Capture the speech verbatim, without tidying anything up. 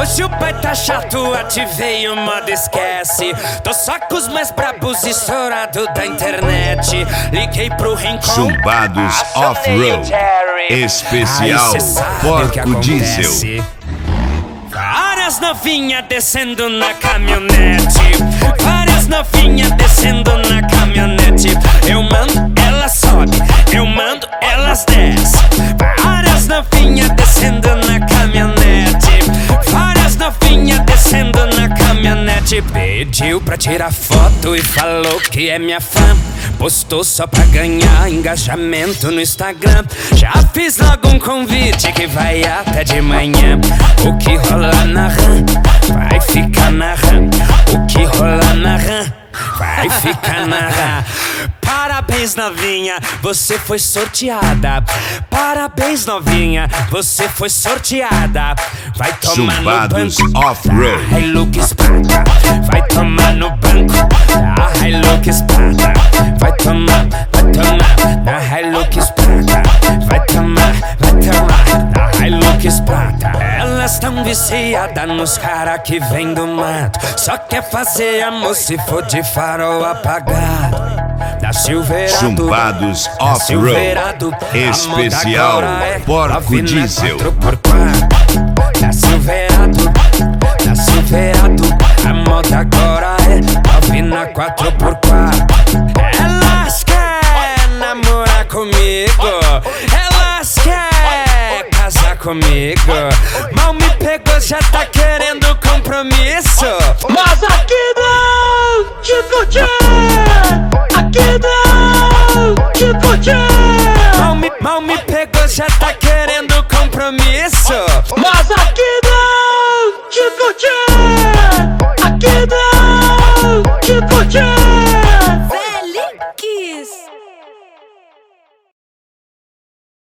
Hoje o pai tá chato, ativei o modo esquece. Tô só com os mais brabos estourado da internet. Liguei pro Rincon, Chumbados Off-Road Especial Porco Diesel. Várias novinhas descendo na caminhonete. Várias novinhas descendo na caminhonete. Eu mando, elas sobe. Eu mando, elas desce. Várias novinhas descendo na caminhonete. Várias novinhas descendo na caminhonete. Pediu pra tirar foto e falou que é minha fã. Postou só pra ganhar engajamento no Instagram. Já fiz logo um convite que vai até de manhã. O que rola na RAM vai ficar na RAM. O que rola na RAM vai ficar na RAM. Parabéns, novinha, você foi sorteada. Parabéns, novinha, você foi sorteada. Vai tomar Chumbados no banco Off-Road. da Hilux Espada. Vai tomar no banco da Hilux Espada. Vai tomar, vai tomar da Hilux Espada. Vai tomar, vai tomar da Hilux Espada. Elas tão viciadas nos cara que vem do mato. Só quer fazer amor se for de farol apagado. Da Silverado, Chumbados Off-Road Especial Porco Diesel. Da Silverado, da Silverado, a moda agora é nove na quatro por quatro. Elas querem namorar comigo, elas querem casar comigo. Mal me pegou, já tá querendo compromisso. Mas aqui não, Chico Tchê. Aqui não, Chico Tchê. Mal me, mal me pegou, já tá querendo compromisso. Mas aqui não, Chico Tchê. Aqui não, Chico Tchê. Feliz.